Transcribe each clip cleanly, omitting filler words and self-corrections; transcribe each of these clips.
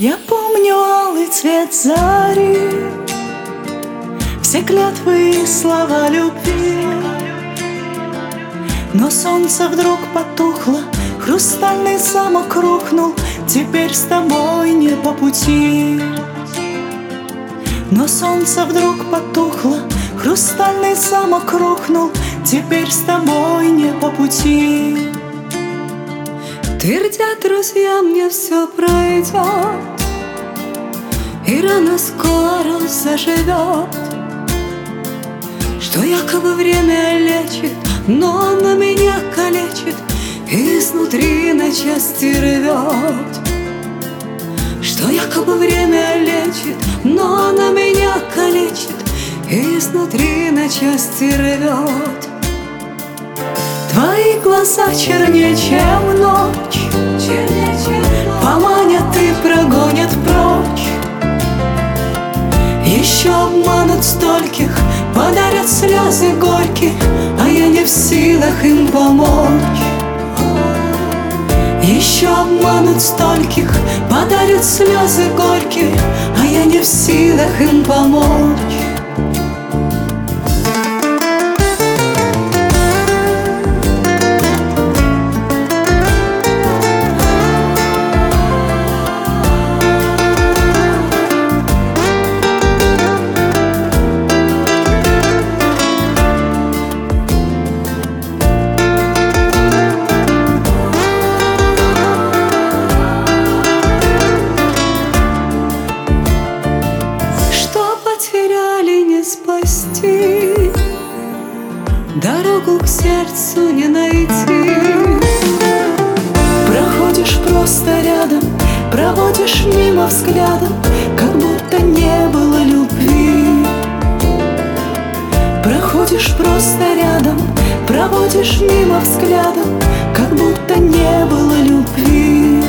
Я помню алый цвет зари, все клятвы и слова любви. Но солнце вдруг потухло, хрустальный замок рухнул, теперь с тобой не по пути. Но солнце вдруг потухло, хрустальный замок рухнул, теперь с тобой не по пути. Твердят друзья, мне все пройдет, и рано скоро заживет, что якобы время лечит, но на меня калечит и изнутри на части рвет. Что якобы время лечит, но на меня калечит и изнутри на части рвет. Твои глаза чернее, чем ночь, поманят и прогонят прочь. Еще обманут стольких, подарят слезы горькие, а я не в силах им помочь. Еще обманут стольких, подарят слезы горькие, а я не в силах им помочь. Спасти, дорогу к сердцу не найти. Проходишь просто рядом, проводишь мимо взглядом, как будто не было любви. Проходишь просто рядом, проводишь мимо взглядом, как будто не было любви.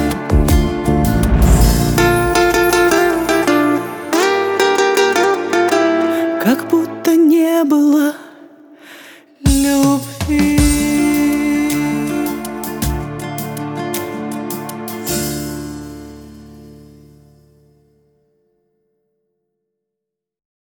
Как будто не было